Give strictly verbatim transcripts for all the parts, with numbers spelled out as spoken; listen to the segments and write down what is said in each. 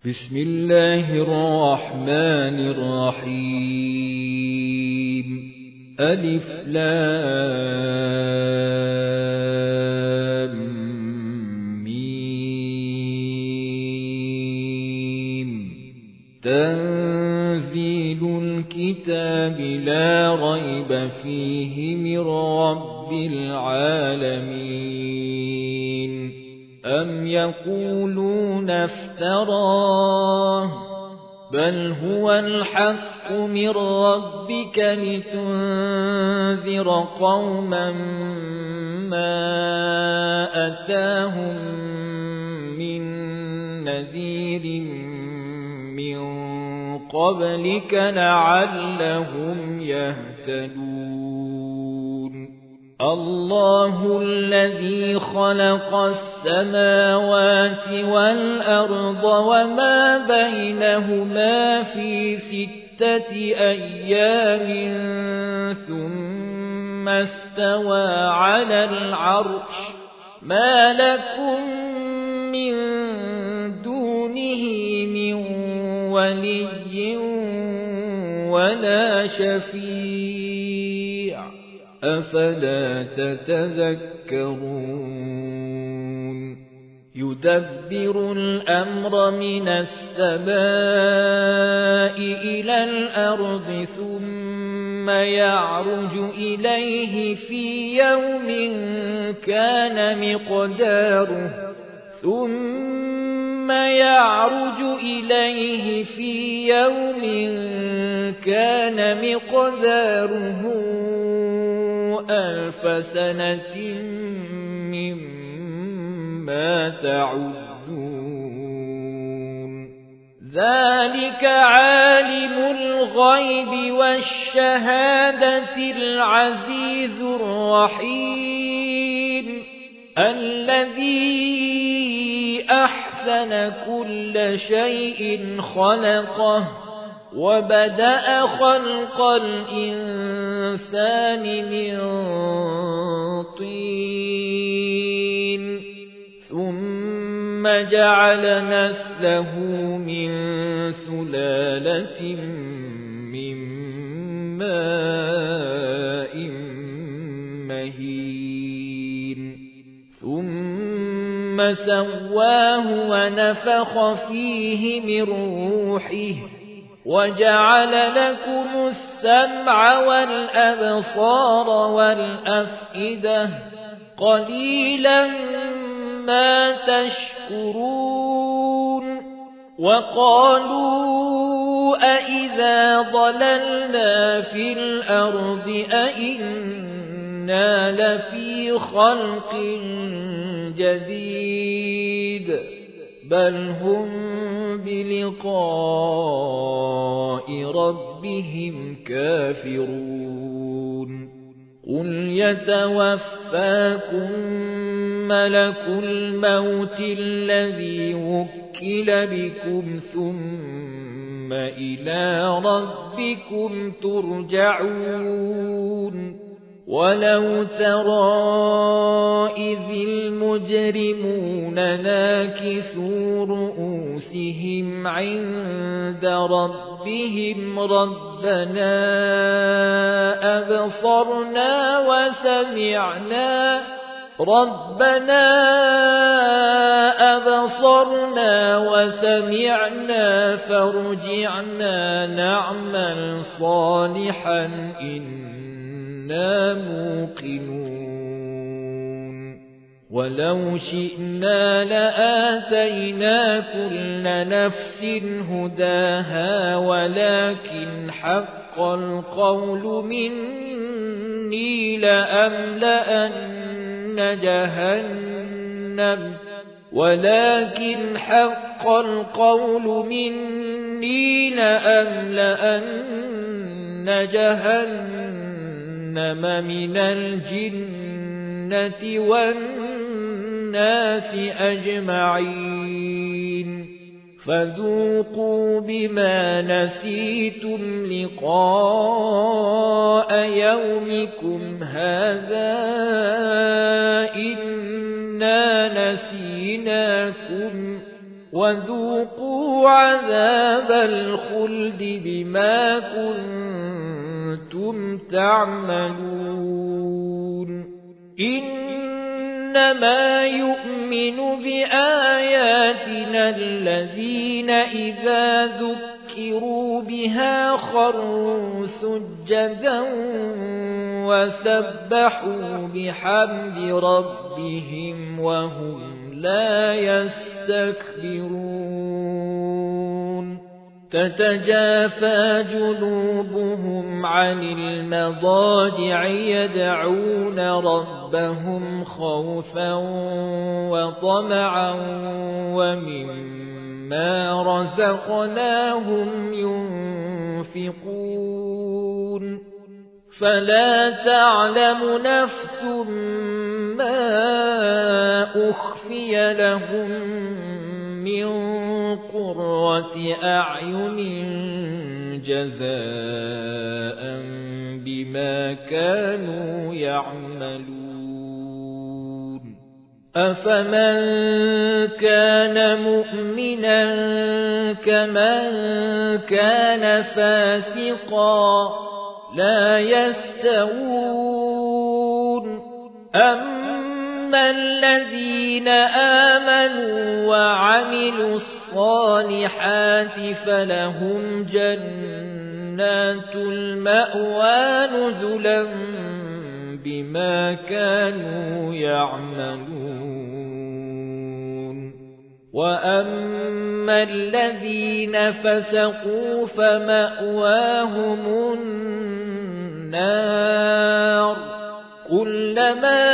بسم الله الرحمن الرحيم ألف لام ميم تنزيل الكتاب لا ريب فيه من رب العالمين أم يقولون افتراه بل هو الحق من ربك لتنذر قوما ما أتاهم من نذير من قبلك لعلهم يهتدون الله الذي خلق السماوات والأرض وما بينهما في ستة أيام ثم استوى على العرش ما لكم من دونه من ولي ولا شفيع أفلا تتذكرون يدبر الأمر من السماء إلى الأرض ثم يعرج إليه في يوم كان مقداره ثم يعرج إليه في يوم كان مقداره ألف سنة مما تعدون ذلك عالم الغيب والشهادة العزيز الرحيم الذي أحسن كل شيء خلقه وبدأ خلق الإنسان من طين ثم جعل نسله من سلالة من ماء مهين ثم سواه ونفخ فيه من روحه وجعل لكم السمع والأبصار والأفئدة قليلا ما تشكرون وقالوا أئذا ضللنا في الأرض أئنا لفي خلق جديد بل هم بلقاء ربهم كافرون قل يتوفاكم ملك الموت الذي وكل بكم ثم إلى ربكم ترجعون ولو ترى إذ المجرمون ناكسوا رؤوسهم عند ربهم ربنا أبصرنا وسمعنا ربنا أبصرنا وسمعنا فارجعنا نعمل صالحا إنا موقنون ولو شئنا لآتينا كل نفس هداها ولكن حق القول مني لأملأن جهنم ولكن حق القول مني لأملأن جهنم من الجنة والناس أجمعين فذوقوا بما نسيتم لقاء يومكم هذا إنا نسيناكم وذوقوا عذاب الخلد بما كنتم تعملون إنما يؤمن بآياتنا الذين إذا ذكروا بها خروا سجدا وسبحوا بحمد ربهم وهم لا يستكبرون تتجافى جنوبهم عن المضاجع يدعون ربهم خوفا وطمعا ومما رزقناهم ينفقون فلا تعلم نفس ما أخفي لهم من قرة أعين جزاء بما كانوا يعملون أفمن كان مؤمنا كمن كان فاسقا لا يستوون أما الذين آمنوا وعملوا الصالحات فلهم جنات المأوى نزلا بما كانوا يعملون وأما الذين فسقوا فمأواهم النار كلما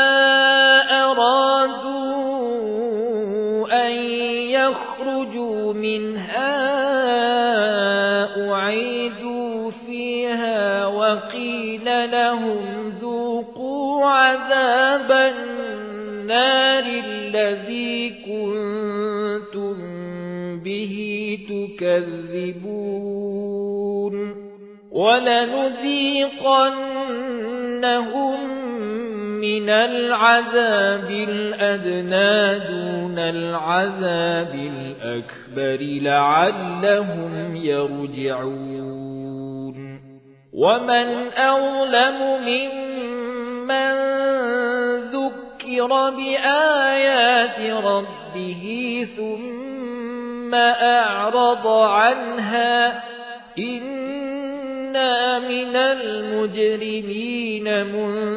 أرادوا أن يخرجوا منها أعيدوا فيها وقيل لهم ذوقوا عذاب النار الذي كنتم به تكذبون ولنذيقنهم من العذاب الأدنى دون العذاب الأكبر لعلهم يرجعون ومن أظلم ممن ذكر بآيات ربه ثم أعرض عنها إنا من المجرمين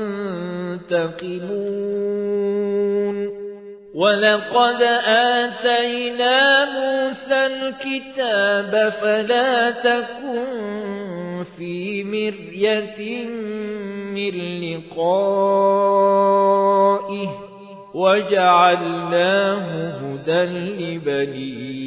منتقمون ولقد آتينا موسى الكتاب فلا تكن في مرية من لقائه وجعلناه هدى لبني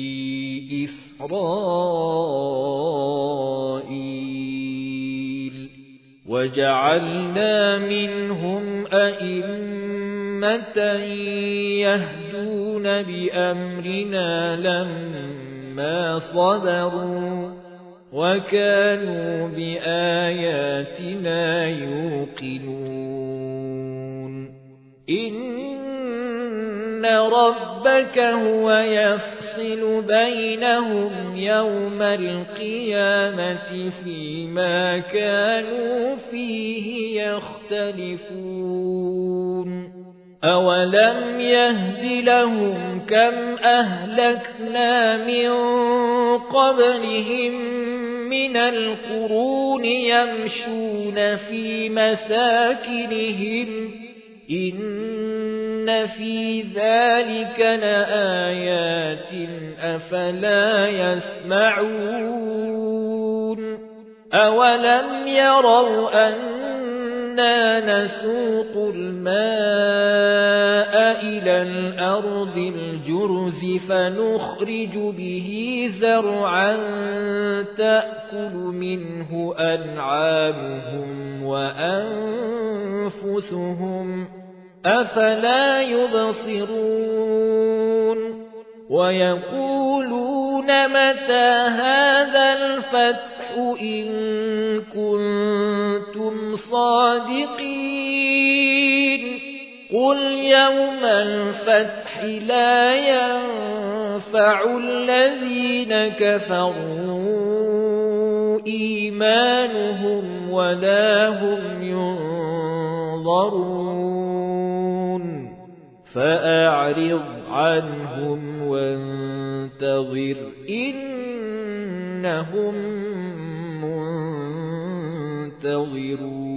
إسرائيل وجعلنا منهم أئمة يهدون بأمرنا لما صبروا وكانوا بآياتنا يوقنون إن ربك هو يفصل بينهم يوم القيامة فيما كانوا فيه يختلفون أولم يهد لهم كم أهلكنا من قبلهم من القرون يمشون في مساكنهم إن في ذلك لآيات أفلا يسمعون أولم يروا أنا نسوق الماء إلى الأرض الجرز فنخرج به زرعا تأكل منه أنعامهم وأنفسهم أفلا يبصرون ويقولون متى هذا الفتح إن كنتم صادقين قل يوم الفتح لا ينفع ينفع الذين كفروا إيمانهم ولا هم ينظرون فأعرض عنهم وانتظر إنهم منتظرون